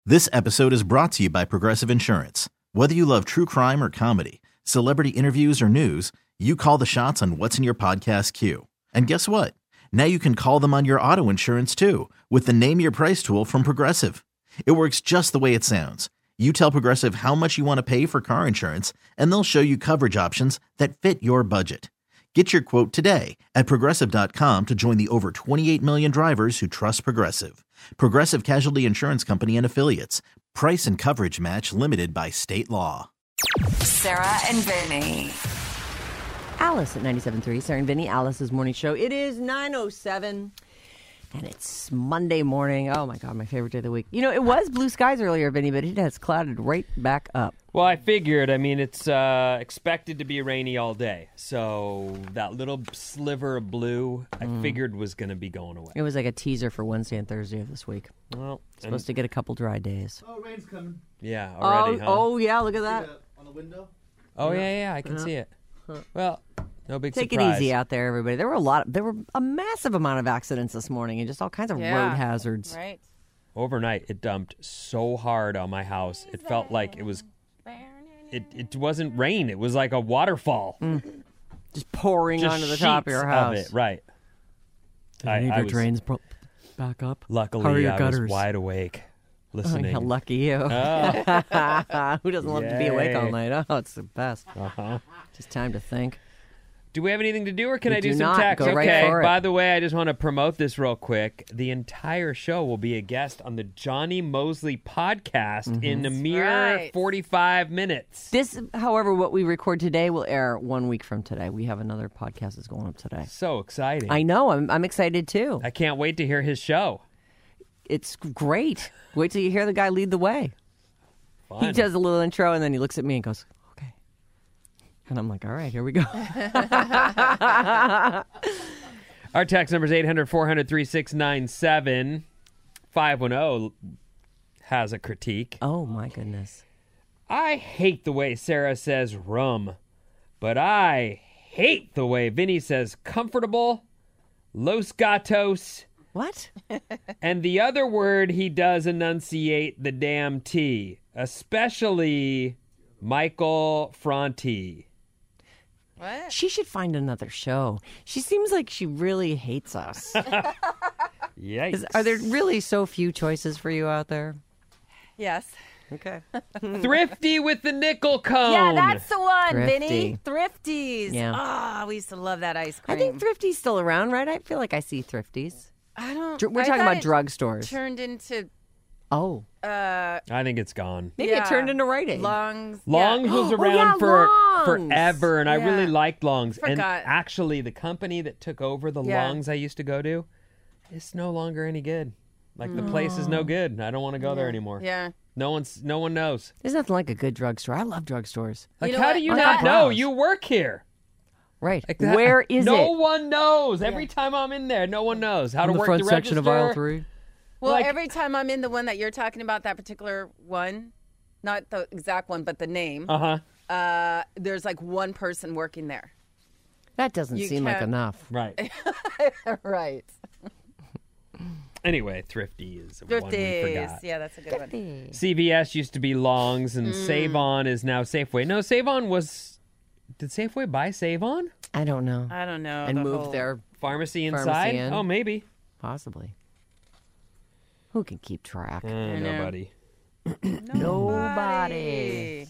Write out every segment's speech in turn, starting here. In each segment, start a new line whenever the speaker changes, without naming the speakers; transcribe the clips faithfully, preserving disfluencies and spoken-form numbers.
This episode is brought to you by Progressive Insurance. Whether you love true crime or comedy, celebrity interviews or news, you call the shots on what's in your podcast queue. And guess what? Now you can call them on your auto insurance too with the Name Your Price tool from Progressive. It works just the way it sounds. You tell Progressive how much you want to pay for car insurance, and they'll show you coverage options that fit your budget. Get your quote today at Progressive dot com to join the over twenty-eight million drivers who trust Progressive. Progressive Casualty Insurance Company and Affiliates. Price and coverage match limited by state law.
Sarah and Vinny.
Alice at ninety-seven point three, Sarah and Vinny, Alice's morning show. It is nine oh seven, and it's Monday morning. Oh, my God, my favorite day of the week. You know, it was blue skies earlier, Vinny, but it has clouded right back up.
Well, I figured. I mean, it's uh, expected to be rainy all day. So that little sliver of blue, I mm. figured was going to be going away.
It was like a teaser for Wednesday and Thursday of this week.
Well,
supposed to get a couple dry days.
Oh, rain's coming.
Yeah, already,
oh,
huh?
Oh, yeah, look at that.
See that on the window?
Oh, yeah, yeah, I can
uh-huh.
see it. Well, no big
Take
surprise.
it easy out there, everybody. There were a lot. There were a massive amount of accidents this morning and just all kinds of
yeah.
road hazards.
Right.
Overnight, it dumped so hard on my house. It felt like it was... It it wasn't rain. It was like a waterfall.
Mm. Just pouring
Just
onto the top of your house.
Of it, right.
Did any of your drains pro- back up?
Luckily, I gutters? was wide awake, listening.
Oh, lucky you.
Oh.
Who doesn't love to be awake all night? Oh, it's the best.
Uh-huh.
Just time to think.
Do we have anything to do, or can
we
I do,
do
some
not.
text?
Go
okay.
right for it.
By the way, I just want to promote this real quick. The entire show will be a guest on the Johnny Mosley podcast mm-hmm. in a mere
right.
forty-five minutes.
This, however, what we record today will air one week from today. We have another podcast that's going up today.
So exciting!
I know. I'm I'm excited too.
I can't wait to hear his show.
It's great. Wait till you hear the guy lead the way.
Fun.
He does a little intro and then he looks at me and goes, "Okay." And I'm like, all right, here we go.
Our text number is eight hundred, four hundred, thirty-six ninety-seven. five one zero has a critique.
Oh, my goodness.
I hate the way Sarah says rum, but I hate the way Vinny says comfortable, Los Gatos.
What?
And the other word he does enunciate the damn T, especially Michael Franti.
What?
She should find another show. She seems like she really hates us.
Yikes.
Is, are there really so few choices for you out there?
Yes.
Okay.
Thrifty with the nickel cone.
Yeah, that's the one,
Thrifty.
Vinny. Thrifties.
Yeah.
Ah, we used to love that ice cream.
I think Thrifty's still around, right? I feel like I see Thrifties.
I don't.
Dr- We're
I
talking
thought
about
it
drugstores.
Turned into.
Oh.
Uh,
I think it's gone.
Maybe
yeah.
it turned into Rite Aid.
Longs.
Longs
yeah.
was
Oh,
around
yeah,
for
Longs.
forever, and I
Yeah.
really liked Longs. And
Forgot.
actually, the company that took over the
Yeah.
Longs I used to go to, it's no longer any good. Like, the place is no good. I don't want to go there anymore.
Yeah.
No one's, no one knows.
There's nothing like a good drugstore. I love drugstores.
Like,
You know
how
what?
do you
I
not
got
know?
browse.
You work here.
Right.
Like that-
Where is
no
it?
No one knows. Every time I'm in there, no one knows how
On
to
the
work
front
the
section
register.
of aisle three.
Well,
Like-
every time I'm in the one that you're talking about, that particular one, not the exact one, but the name,
Uh-huh.
uh, there's like one person working there.
That doesn't
You
seem like
can't-
enough.
Right.
Right.
Anyway, Thrifty is the one we
Thrifties.
forgot.
Yeah, that's a good one.
C V S used to be Longs, and
Mm.
Save On is now Safeway. No, Save On was... Did Safeway buy Save On?
I don't know.
I don't know.
and
the
moved
whole-
there,
Pharmacy inside?
Pharmacy in.
Oh, maybe.
possibly. Who can keep track?
Uh,
know.
nobody.
Nobody.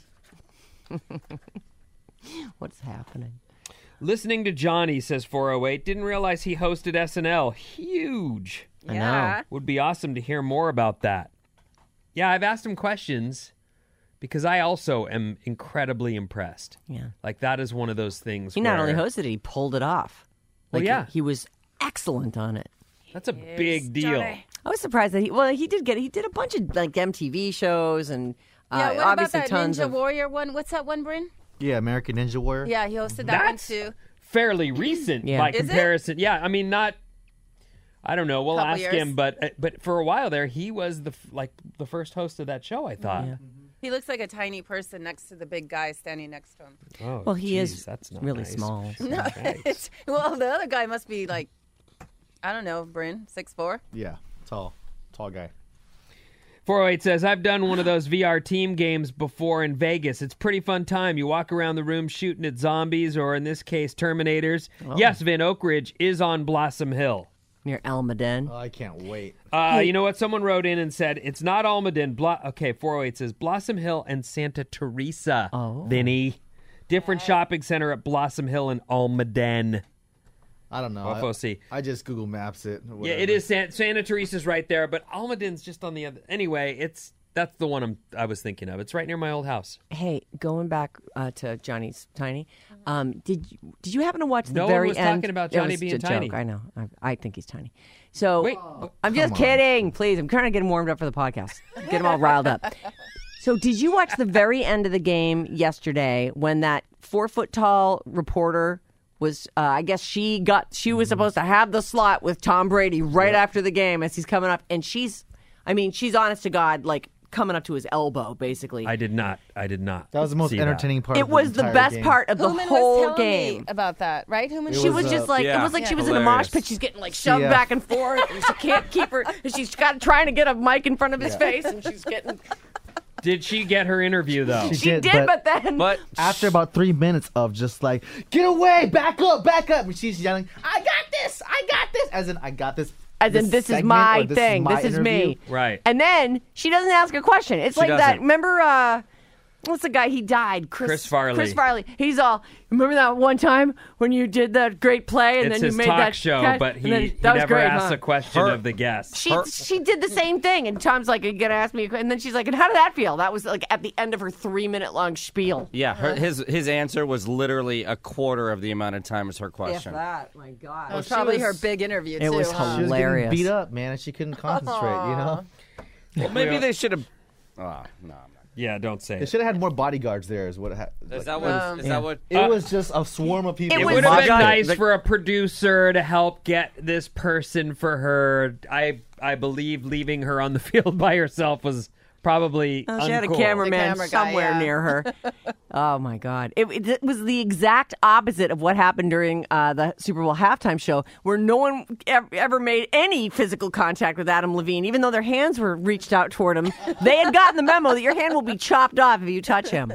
What's happening?
Listening to Johnny, says four oh eight, didn't realize he hosted S N L. Huge.
I know.
Yeah.
Would be awesome to hear more about that. Yeah, I've asked him questions because I also am incredibly impressed.
Yeah.
Like, that is one of those things
He not
where-
only hosted it, he pulled it off.
Well,
Like,
yeah.
He was excellent on it.
That's a big deal.
Johnny.
I was surprised that he, well, he did get, he did a bunch of like M T V shows and uh,
Yeah, what about
obviously
that
tons
Ninja
of.
Warrior one? What's that one, Bryn?
Yeah, American Ninja Warrior.
Yeah, he hosted that
That's
one too.
fairly recent
Yeah.
by
Is it?
comparison. Yeah, I mean, not. I don't know. We'll
Couple
ask
years.
him, but uh, but for a while there, he was the f- like the first host of that show. I thought.
Yeah.
He looks like a tiny person next to the big guy standing next to him.
Oh,
Well, he
geez,
is
that's not
really
nice.
small.
No, it's, well, the other guy must be like, I don't know, Bryn, six four.
Yeah, tall, tall guy.
four oh eight says, I've done one of those V R team games before in Vegas. It's pretty fun time. You walk around the room shooting at zombies, or in this case, Terminators.
Oh.
Yes, Vin, Oak Ridge is on Blossom Hill.
Near Almaden.
Oh, I can't wait.
Uh, you know what? Someone wrote in and said, it's not Almaden. Blo- okay, four oh eight says, Blossom Hill and Santa Teresa,
Oh.
Vinny. Different shopping center at Blossom Hill and Almaden.
I don't know.
Off
I,
O C.
I just Google Maps it. or
Yeah,
whatever.
it is. San- Santa Teresa's right there, but Almaden's just on the other. Anyway, it's that's the one I'm, I was thinking of. It's right near my old house.
Hey, going back uh, to Johnny's Tiny, um, did you, did you happen to watch the
No one
very
was
end?
talking about
It
Johnny
was
being
a
tiny.
Joke. I know. I, I think he's tiny. So
Wait,
I'm just
come on.
kidding. Please, I'm trying to get him warmed up for the podcast. Get him all riled up. So did you watch the very end of the game yesterday when that four foot tall reporter was, uh, I guess she got, she was supposed to have the slot with Tom Brady right after the game as he's coming up. And she's, I mean, she's honest to God, like coming up to his elbow, basically.
I did not. I did not.
That was the most
see
entertaining part.
it
of the
was the
entire
best
game.
part of the
Human
whole
was telling
game.
me about that, right? Human.
She
was,
was just
uh,
like, it
yeah.
was like she
Yeah.
was in a mosh
Hilarious.
pit. She's getting like shoved
Yeah.
back and forth, and she can't keep her. And she's got trying to get a mic in front of his face, and she's getting.
Did she get her interview though?
She
She
did,
did, but,
but
then
But
After about three minutes of just like, get away, back up, back up, and she's yelling, I got this, I got this, as in I got this.
as in this is
segment,
my
or this
thing,
my
this is
interview.
me.
Right.
And then she doesn't ask a question. It's
She
like that.
doesn't.
Remember, uh, what's the guy? He died. Chris,
Chris Farley.
Chris Farley. He's all. Remember that one time when you did that great play and
It's
then
his
you made
talk
that
show,
catch?
but
And
he,
then-
he
that was
never
great,
asks
huh?
a question
Her-
of the guest.
She she did the same thing, and Tom's like, "You gonna ask me?" a que-" And then she's like, "And how did that feel?" That was like at the end of her three minute long spiel.
yeah, her, his his answer was literally a quarter of the amount of time as her question.
that, my God.
That was
she
probably
was-
her big interview
It
too.
was
huh?
She was
Hilarious.
getting beat up, man, and she couldn't concentrate, you know?
Well, maybe they should have. Oh, no, I'm not.
Yeah, don't say
They
it.
should have had more bodyguards there, is what ha-
Is
like,
that what?
Um,
is
yeah.
that what?
It
Uh,
was just a swarm of people.
It
It
was
would have
my
been
God.
nice
The-
for a producer to help get this person for her. I I believe leaving her on the field by herself was probably
Oh, she had a
uncool.
cameraman
The camera guy,
somewhere
yeah.
near her. Oh my God! It, it, it was the exact opposite of what happened during uh, the Super Bowl halftime show, where no one ever, ever made any physical contact with Adam Levine, even though their hands were reached out toward him. They had gotten the memo that your hand will be chopped off if you touch him.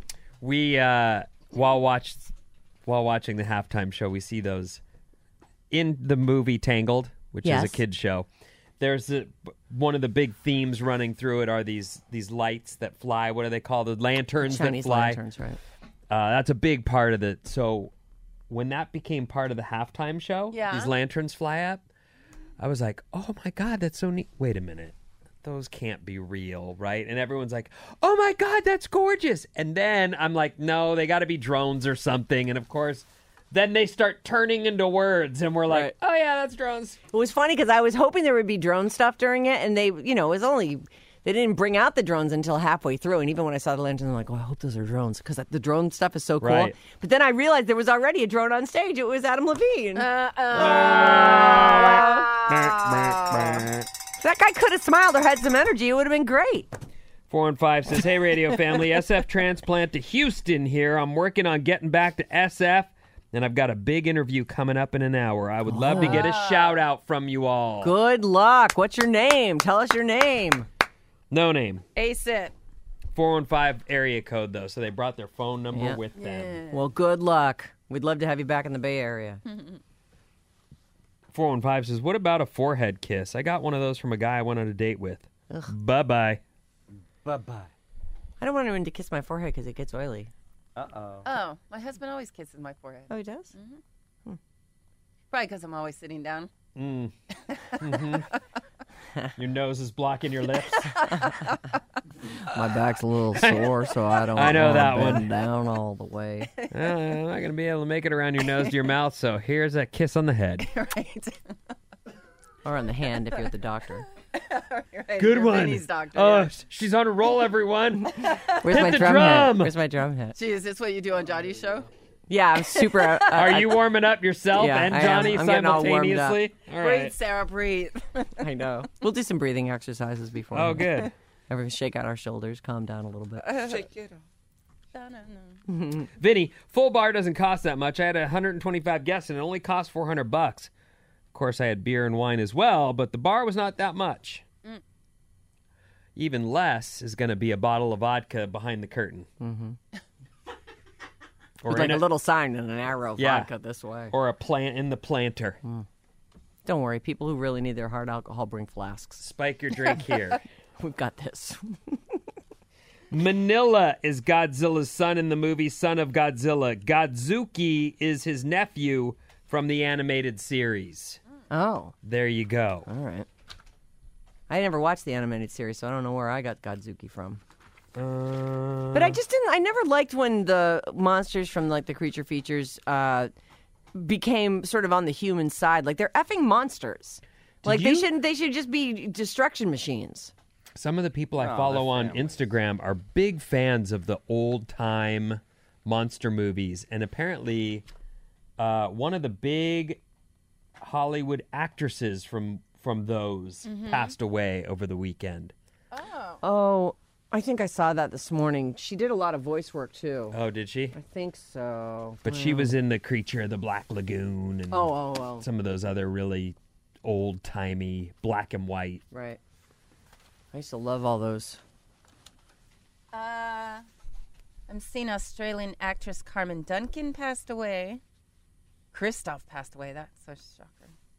We uh, while watched while watching the halftime show, we see those in the movie Tangled, which
Yes.
is a kids show. There's a, one of the big themes running through it are these these lights that fly. What are they called? The lanterns
Chinese
that fly.
lanterns, right?
Uh, that's a big part of it. So when that became part of the halftime show,
Yeah.
these lanterns fly up. I was like, oh my God, that's so neat. Wait a minute. Those can't be real, right? And everyone's like, oh my God, that's gorgeous. And then I'm like, no, they got to be drones or something. And of course, then they start turning into words. And we're like,
Right.
oh yeah, that's drones.
It was funny because I was hoping there would be drone stuff during it, and they, you know, it was only they didn't bring out the drones until halfway through. And even when I saw the lanterns, I'm like, oh, I hope those are drones because the drone stuff is so cool.
Right.
But then I realized there was already a drone on stage. It was Adam Levine.
Uh, uh,
If that guy could have smiled or had some energy, it would have been great.
four one five says, hey, radio family, S F transplant to Houston here. I'm working on getting back to S F, and I've got a big interview coming up in an hour. I would love to get a shout out from you all.
Good luck. What's your name? Tell us your name.
No name.
Ace it.
four one five area code, though, so they brought their phone number
Yeah.
with them.
Well, good luck. We'd love to have you back in the Bay Area.
four one five says, what about a forehead kiss? I got one of those from a guy I went on a date with. Bye-bye.
Bye bye.
I don't want anyone to kiss my forehead because it gets oily.
Uh oh.
Oh, my husband always kisses my forehead.
Oh, he does?
Probably because I'm always sitting down.
Mm. Mm-hmm. Your nose is blocking your lips.
My back's a little sore, so I don't
I know
wanna
that
bend
one.
down all the way.
Uh, I'm not going to be able to make it around your nose to your mouth, so here's a kiss on the head.
Right.
Or on the hand if you're at the doctor.
Right.
Good
You're
one.
Vinny's doctor.
Oh,
yeah.
she's on a roll, everyone.
Where's
Hit
my
the
drum,
drum.
hit? Where's my drum hit?
Gee, is this what you do on Johnny's show?
Yeah, I'm super. Uh,
Are you warming up yourself
Yeah,
and
I am.
Johnny
I'm getting all warmed up.
simultaneously? All
Breathe,
right.
Sarah, breathe.
I know. We'll do some breathing exercises before.
Oh, good.
Everyone shake out our shoulders, calm down a little bit.
Shake it off.
No, no, no.
Vinny, full bar doesn't cost that much. I had one hundred twenty-five guests, and it only cost four hundred bucks. Of course, I had beer and wine as well, but the bar was not that much. Even less is going to be a bottle of vodka behind the curtain. Mm-hmm. Or
With like
in
a little sign and an arrow,
Yeah.
vodka this way.
Or a plant in the planter.
Don't worry, people who really need their hard alcohol bring flasks.
Spike your drink here.
We've got this.
Manila is Godzilla's son in the movie Son of Godzilla. Godzuki is his nephew from the animated series.
Oh,
There you go.
all right. I never watched the animated series, so I don't know where I got Godzuki from.
Uh,
But I just didn't. I never liked when the monsters from like the creature features uh, became sort of on the human side. Like they're effing monsters. Like they
you-
shouldn't. They should just be destruction machines.
Some of the people I
Oh,
follow
they're
on
families.
Instagram are big fans of the old time monster movies, and apparently, uh, one of the big Hollywood actresses from from those passed away over the weekend.
Oh, I think I saw that this morning. She did a lot of voice work too.
Oh, did she?
I think so.
But she was in the Creature of the Black Lagoon and
Oh, oh, oh.
some of those other really old timey black and white.
Right. I used to love all those.
Uh, I'm seeing Australian actress Carmen Duncan passed away. Christoph passed away. That's so shocker.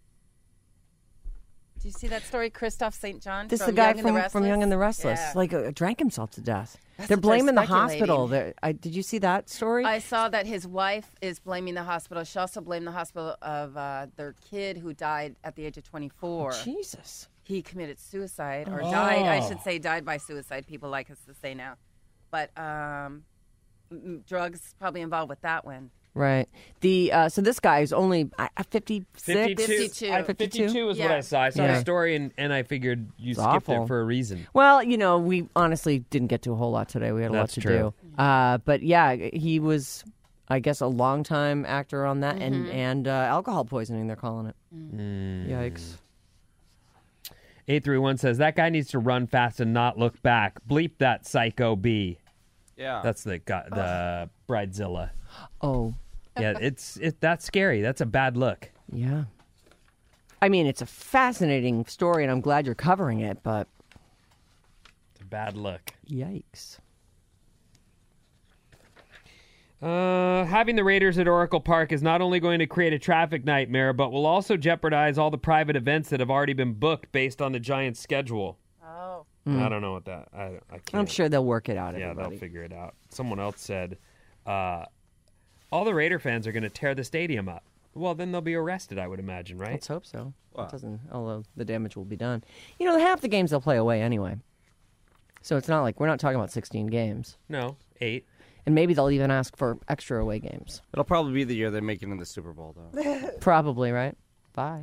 Do you see that story, Christoph Saint John?
This is
from
the guy
Young and the
from, from Young and the Restless.
Yeah.
Like, uh, drank himself to death.
That's
They're
what they're
blaming the
speculating.
hospital. They're, I, did you see that story?
I saw that his wife is blaming the hospital. She also blamed the hospital of uh, their kid who died at the age of twenty-four.
Jesus.
He committed suicide or died. I
Oh.
should say died by suicide. People like us to say now, but um, m- drugs probably involved with that one.
Right. The uh, so this guy is only uh, fifty-six.
fifty-two.
I- fifty-two is what
Yeah.
I saw. I saw
Yeah.
the story and, and I figured you
It's
skipped
awful.
it for a reason.
Well, you know, we honestly didn't get to a whole lot today. We had a
That's
lot to
true.
do. Uh, but yeah, he was, I guess, a longtime actor on that, and and uh, alcohol poisoning. They're calling it. Yikes.
eight three one says, that guy needs to run fast and not look back. Bleep that psycho B.
Yeah.
That's the guy, the Bridezilla.
Oh,
Yeah, it's it. That's scary. That's a bad look.
yeah. I mean, it's a fascinating story, and I'm glad you're covering it. But
It's a bad look.
yikes.
Uh, having the Raiders at Oracle Park is not only going to create a traffic nightmare, but will also jeopardize all the private events that have already been booked based on the Giants' schedule.
Oh,
I don't know what that. I, I can't.
I'm sure they'll work it out.
Yeah,
everybody.
they'll figure it out. Someone else said, uh, all the Raider fans are going to tear the stadium up. Well, then they'll be arrested, I would imagine, right?
Let's hope so.
Wow.
It doesn't. Although the damage will be done. You know, half the games they'll play away anyway. So it's not like we're not talking about sixteen games.
No, eight.
And maybe they'll even ask for extra away games.
It'll probably be the year they make it in the Super Bowl, though.
Probably, right? Bye.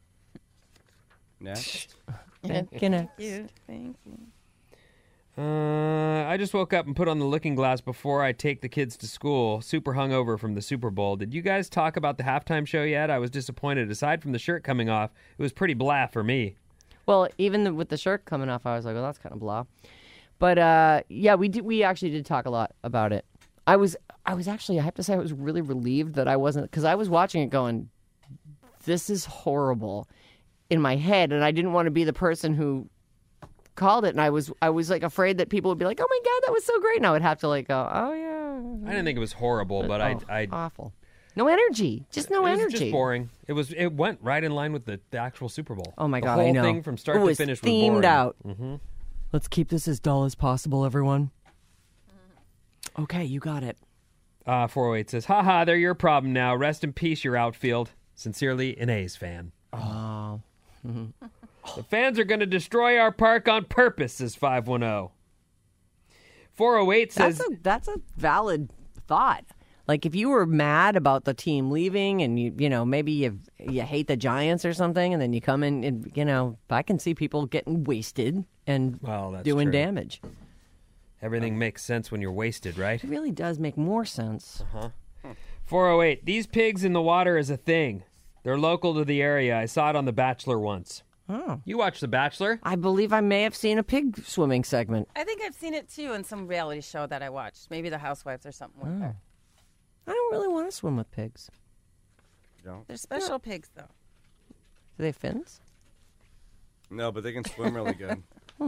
Next.
Thank you.
you. Thank you.
Uh, I just woke up and put on the looking glass before I take the kids to school. Super hungover from the Super Bowl. Did you guys talk about the halftime show yet? I was disappointed. Aside from the shirt coming off, it was pretty blah for me.
Well, even the, with the shirt coming off, I was like, well, that's kind of blah. But uh, yeah, we did. We actually did talk a lot about it. I was, I was actually, I have to say, I was really relieved that I wasn't, because I was watching it going, this is horrible in my head, and I didn't want to be the person who called it, and I was, I was like afraid that people would be like, oh my god, that was so great, and I would have to like go, oh yeah,
I didn't think it was horrible, but I,
Oh,
I,
awful, no energy, just no
it was
energy.
just boring. It was, it went right in line with the, the actual Super Bowl.
Oh my
the
god,
whole
I know.
thing from start
it
to
was
finish was
themed
boring.
out. Mm-hmm. Let's keep this as dull as possible, everyone. Okay, you got it.
Uh, four oh eight says, haha, they're your problem now. Rest in peace, your outfield. Sincerely, an A's fan.
Oh.
The fans are going to destroy our park on purpose, says five one zero. four oh eight says,
That's a that's a valid thought. Like if you were mad about the team leaving, and you you know maybe you you hate the Giants or something, and then you come in and you know I can see people getting wasted and
Well, that's
doing
true.
damage.
everything makes sense when you're wasted, right?
It really does make more sense.
four oh eight, these pigs in the water is a thing. They're local to the area. I saw it on The Bachelor once.
Oh.
You watched The Bachelor?
I believe I may have seen a pig swimming segment.
I think I've seen it too in some reality show that I watched. Maybe The Housewives or something with her.
I don't really want to swim with pigs.
Don't.
They're special pigs, though.
Do they have fins?
No, but they can swim really good.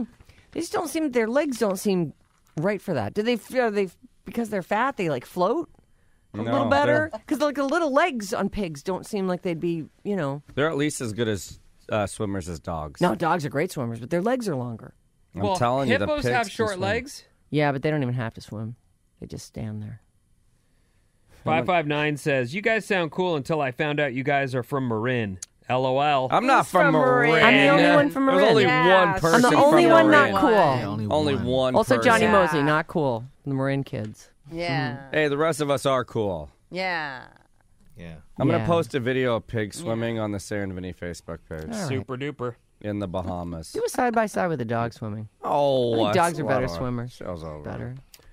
They just don't seem. Their legs don't seem right for that. Do they? Are they because they're fat? They like float a
No,
little better
they're-
because like the little legs on pigs don't seem like they'd be. You know.
They're at least as good as uh, swimmers as dogs.
No, dogs are great swimmers, but their legs are longer.
I'm
well,
telling you, the
hippos
pigs
have
can
short
swim.
legs.
Yeah, but they don't even have to swim. They just stand there.
five five nine says, you guys sound cool until I found out you guys are from Marin. LOL.
I'm not
Who's
from
from Marin?
Marin.
I'm the only one from
There's
Marin.
only
Yeah,
one
I'm
person.
I'm the only
from
one
Marin.
not cool.
Yeah, only,
Only
one.
one.
Also,
person.
Johnny
Yeah.
Mosley, not cool. The Marin kids.
Yeah.
Hey, the rest of us are cool.
Yeah.
Yeah.
I'm
Yeah.
gonna post a video of pigs swimming on the Sarah and Vinny Facebook page
All right.
Super duper.
in the Bahamas.
Do a side by side with a dog swimming.
Oh,
I think
that's
dogs are better
what I-
swimmers.
Show's over.
Better.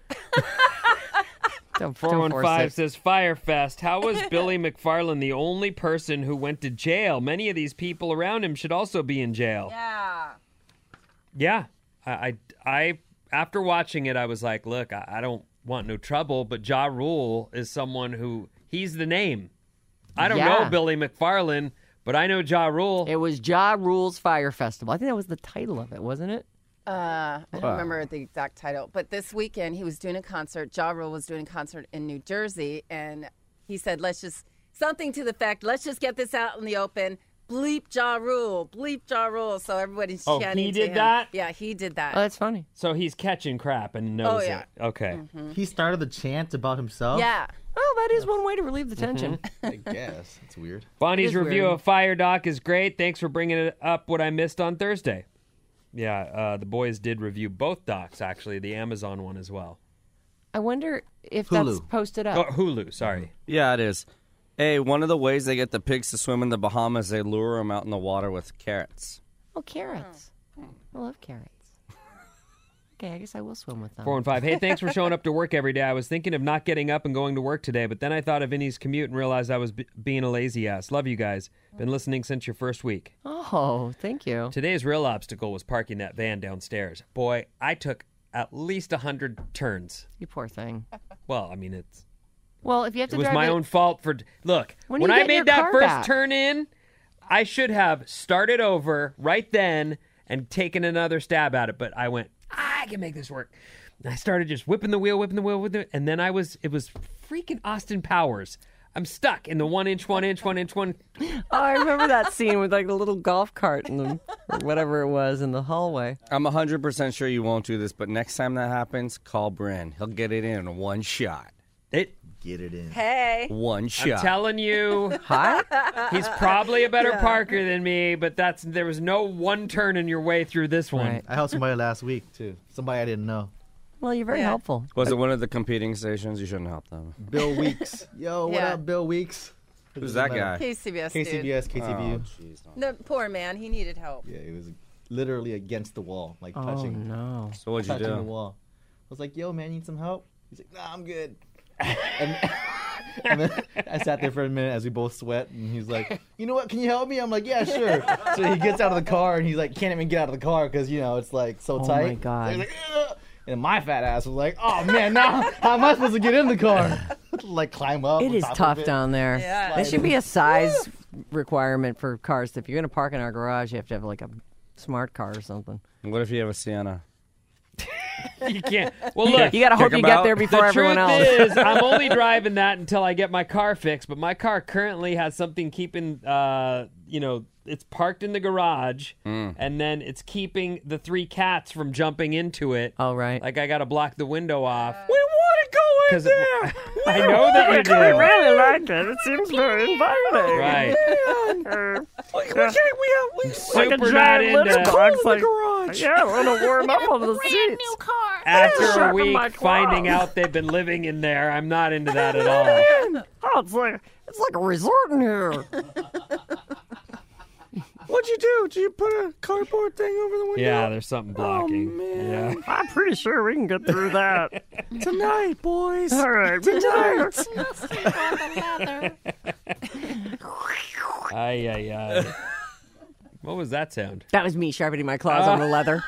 don't,
four
don't
one
force
five
it.
says, Firefest, how was Billy McFarland the only person who went to jail? Many of these people around him should also be in jail.
Yeah.
Yeah. I, I, I after watching it, I was like, look, I, I don't want no trouble, but Ja Rule is someone who, he's the name. I don't
Yeah.
know Billy McFarland, but I know Ja Rule.
It was Ja Rule's Fire Festival. I think that was the title of it, wasn't it?
Uh, I don't remember the exact title, but this weekend he was doing a concert. Ja Rule was doing a concert in New Jersey, and he said, let's just, something to the fact, let's just get this out in the open. Bleep Ja Rule, bleep Ja Rule. So everybody's
Oh,
chanting
he
to
did
him.
that?
Yeah, he did that.
Oh, that's funny.
So he's catching crap and knows
Oh, yeah.
it. Okay.
He started the chant about himself.
yeah.
Well, that is one way to relieve the tension.
I guess. It's weird.
Bonnie's
It is
review
weird.
of Fire Doc is great. Thanks for bringing it up what I missed on Thursday. Yeah, uh, the boys did review both docs, actually, the Amazon one as well.
I wonder if that's
Hulu.
posted
Oh,
up.
Hulu, sorry.
Yeah, it is. Hey, one of the ways they get the pigs to swim in the Bahamas, they lure them out in the water with carrots.
Oh, carrots. I love carrots. Okay, I guess I will swim with them.
four one five. Hey, thanks for showing up to work every day. I was thinking of not getting up and going to work today, but then I thought of Vinny's commute and realized I was b- being a lazy ass. Love you guys. Been listening since your first week.
Oh, thank you.
Today's real obstacle was parking that van downstairs. Boy, I took at least one hundred turns.
You poor thing.
Well, I mean, it's
Well, if you have to
it was
drive
my
it,
own fault for look
When
when,
are you
I
getting your
made that
car
first
back?
turn in, I should have started over right then and taken another stab at it, but I went, I can make this work. And I started just whipping the wheel, whipping the wheel, with it, and then I was it was freaking Austin Powers. I'm stuck in the one inch, one inch, one inch, one.
Oh, I remember that scene with like the little golf cart in the, or whatever it was in the hallway.
I'm one hundred percent sure you won't do this, but next time that happens, call Bryn. He'll get it in one shot.
It.
Get it in.
Hey.
One
I'm
shot.
telling you,
Hot?
he's probably a better parker than me, but that's there was no one turn in your way through this one.
Right.
I helped somebody last week, too. Somebody I didn't know.
Well, you're very
Yeah.
helpful.
Was it one of the competing stations? You shouldn't help them.
Bill Weeks. Yo, what
Yeah.
up, Bill Weeks?
Who's that guy?
K C B S,
K C B S, K T V U.
Oh, jeez, no.
dude. The poor man, he needed help.
Yeah, it was literally against the wall, like
Oh,
touching,
no.
So what'd you
touching the
do?
wall. I was like, yo, man, you need some help? He's like, nah, I'm good. and, and then I sat there for a minute as we both sweat, and he's like, you know what, can you help me? I'm like, yeah, sure. So he gets out of the car, and he's like, can't even get out of the car because, you know, it's like so
Oh,
tight.
my God.
So he's like, ugh. And my fat ass was like, oh, man, now how am I supposed to get in the car? like climb up.
It
on
is
top of
tough
it.
down there.
Yeah.
There should be a size requirement for cars. If you're going to park in our garage, you have to have like a smart car or something.
What if you have a Sienna?
You can't. Well, look,
You got to hope
Check
you
'em
get
out.
there before
the
everyone
truth
else.
is, I'm only driving that until I get my car fixed. But my car currently has something keeping, uh, you know, it's parked in the garage, and then it's keeping the three cats from jumping into it.
Oh, right.
Like I got to block the window off.
we want to go in
'Cause it- I know that you do.
really like it. It seems very inviting.
Right.
Like a
Super not
giant
into
lunchbox, like, yeah, I want to warm up on the seats.
after
Yeah.
a week
My
finding
claws.
out they've been living in there. I'm not into that at all.
Oh, it's like it's like a resort in here.
What'd you do? Did you put a cardboard thing over the window?
Yeah, there's something blocking.
man.
Yeah.
I'm pretty sure we can get through that.
Tonight, boys.
All right,
Tonight.
Ay, ay, ay. What was that sound?
That was me sharpening my claws on the leather.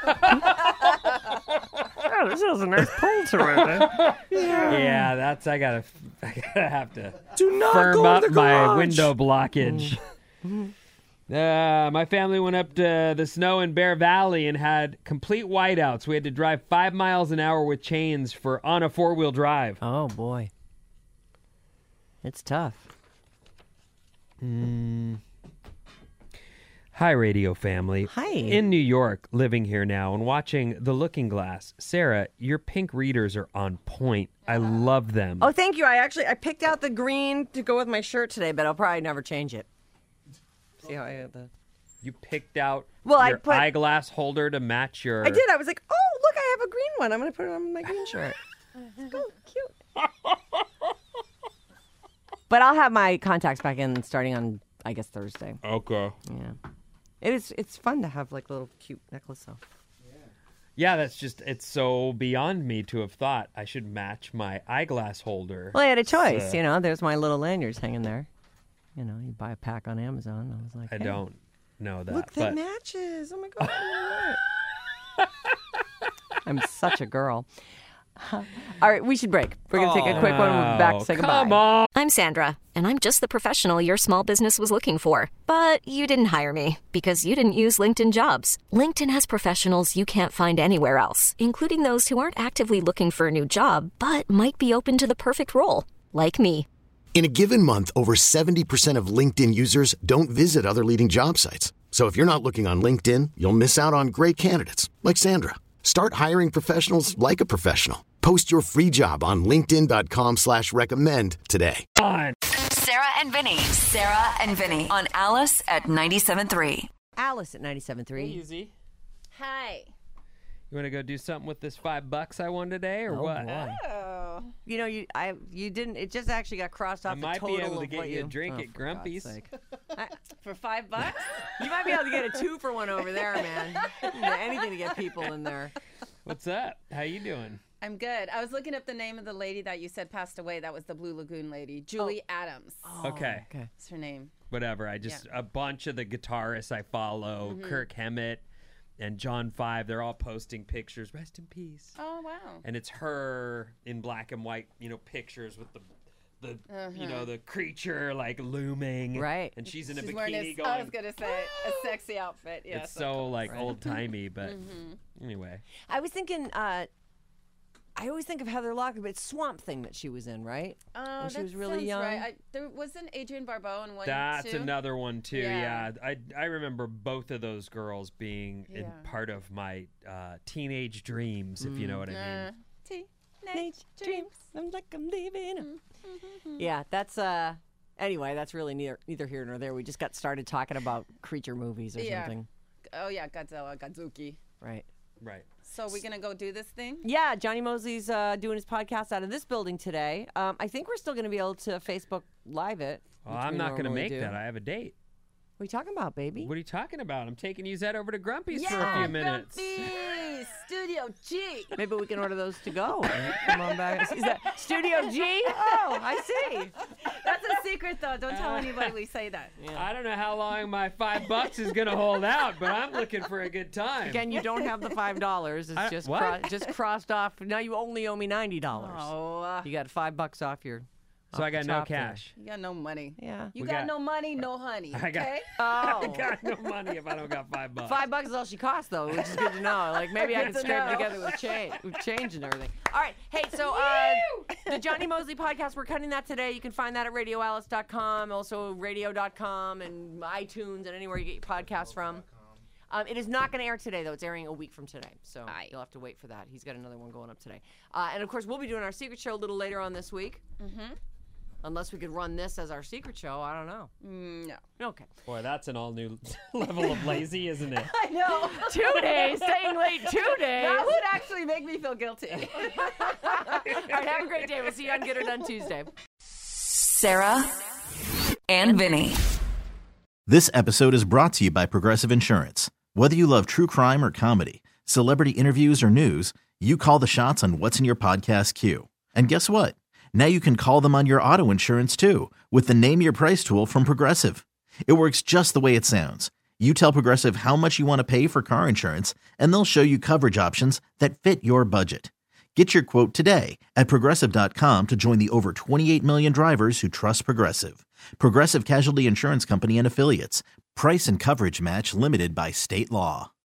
Oh, this has a nice pull to it.
Yeah, that's I gotta, I gotta have to
Do not
firm
go
up
to the
my
garage.
window blockage. Uh, my family went up to the snow in Bear Valley and had complete whiteouts. We had to drive five miles an hour with chains for on a four-wheel drive.
Oh, boy. It's tough.
Mm. Hi, radio family.
Hi.
In New York, living here now and watching The Looking Glass. Sarah, your pink readers are on point. I love them.
Oh, thank you. I actually I picked out the green to go with my shirt today, but I'll probably never change it. See how I have the...
You picked out
Well, I
your
put-
eyeglass holder to match your...
I did. I was like, oh, look, I have a green one. I'm going to put it on my green shirt. Oh, cute. But I'll have my contacts back in starting on, I guess, Thursday.
Okay.
Yeah. It is. It's fun to have like a little cute necklace though.
Yeah, that's just, it's so beyond me to have thought I should match my eyeglass holder.
Well, I had a choice.
So-
You know, there's my little lanyards hanging there. You know, you buy a pack on Amazon. I was like,
I
hey,
don't know that.
Look,
but
that matches. Oh my god. I'm such a girl. All right, we should break. We're going to take a quick one. We're back to say goodbye.
Come on.
I'm Sandra, and I'm just the professional your small business was looking for. But you didn't hire me because you didn't use LinkedIn Jobs. LinkedIn has professionals you can't find anywhere else, including those who aren't actively looking for a new job, but might be open to the perfect role, like me.
In a given month, over seventy percent of LinkedIn users don't visit other leading job sites. So if you're not looking on LinkedIn, you'll miss out on great candidates like Sandra. Start hiring professionals like a professional. Post your free job on linkedin.com slash recommend today.
Sarah and Vinny. Sarah and Vinny on Alice at ninety-seven point three.
Alice at ninety-seven point three.
Easy.
Hi.
You want to go do something with this five bucks I won today, or
Oh,
what?
boy.
Oh.
You know, you I you didn't. It just actually got crossed off
I
the
might
total
be able to
of
get
what
you a drink
oh,
at
for
Grumpy's.
God's sake. I-
For five bucks?
you might be able to get a two for one over there, man. You know, anything to get people in there.
What's up? How you doing?
I'm good. I was looking up the name of the lady that you said passed away. That was the Blue Lagoon lady. Julie Adams.
Okay.
Okay.
That's her name.
Whatever. I just a bunch of the guitarists I follow, Kirk Hammett and John Five, they're all posting pictures. Rest in peace.
Oh, wow.
And it's her in black and white, you know, pictures with the the you know, the creature like looming.
Right.
And she's in a
She's wearing
bikini
a,
going.
I was going to say, a sexy outfit. Yeah,
it's so
cool.
like old timey, but anyway.
I was thinking. uh I always think of Heather Locklear, but it's Swamp Thing that she was in, right?
Oh,
When she
that
was really
sounds
young.
Right. I, there wasn't Adrienne Barbeau in one
That's
too?
another one too. Yeah.
Yeah.
I I remember both of those girls being in
Yeah.
part of my uh, teenage dreams, if you know what I mean.
Uh, teenage dreams.
I'm like I'm leaving. Yeah, that's uh. Anyway, that's really neither neither here nor there. We just got started talking about creature movies or
Yeah.
something,
Oh, yeah, Godzilla, Godzuki.
right?
Right.
So we're going to go do this thing?
Yeah, Johnny Mosley's uh, doing his podcast out of this building today. Um, I think we're still going to be able to Facebook Live it.
Well,
which
I'm
we
not going to
normally
make
do.
that. I have a date.
What are you talking about, baby?
What are you talking about? I'm taking you Zed over to Grumpy's for a
Yeah,
few minutes.
Grumpy, Studio G.
Maybe we can order those to go. Come on back. Is that Studio G? Oh, I see.
That's a secret, though. Don't tell anybody we say that.
I don't know how long my five bucks is going to hold out, but I'm looking for a good time.
Again, you don't have the five dollars. It's
I-
just
what?
cro- just crossed off. Now you only owe me ninety dollars.
Oh, uh,
You got five bucks off your.
so
off
I
the
got no
top there.
cash.
you got no money.
Yeah.
You
We
got,
got-
no money, no honey.
I got-
Okay?
Oh.
I got no money if I don't got five bucks.
Five bucks is all she costs, though, which is good to know. Like maybe I
Good
can
to
scrape it
know.
together with change, with change and everything. All right, hey, so uh, the Johnny Mosley podcast, we're cutting that today. You can find that at radio alice dot com, also radio dot com, and iTunes, and anywhere you get your podcasts from. Um, it is not going to air today, though. It's airing a week from today, so
Aye.
you'll have to wait for that. He's got another one going up today, uh, and of course, we'll be doing our secret show a little later on this week. Mm-hmm. Unless we could run this as our secret show, I don't know.
Mm, no.
Okay.
Boy, that's an all new level of lazy, isn't it?
I know.
Two days, staying late two days.
That would actually make me feel guilty.
All right, have a great day. We'll see you on Get Her Done Tuesday.
Sarah and Vinny.
This episode is brought to you by Progressive Insurance. Whether you love true crime or comedy, celebrity interviews or news, you call the shots on what's in your podcast queue. And guess what? Now you can call them on your auto insurance too with the Name Your Price tool from Progressive. It works just the way it sounds. You tell Progressive how much you want to pay for car insurance, and they'll show you coverage options that fit your budget. Get your quote today at progressive dot com to join the over twenty-eight million drivers who trust Progressive. Progressive Casualty Insurance Company and Affiliates. Price and coverage match limited by state law.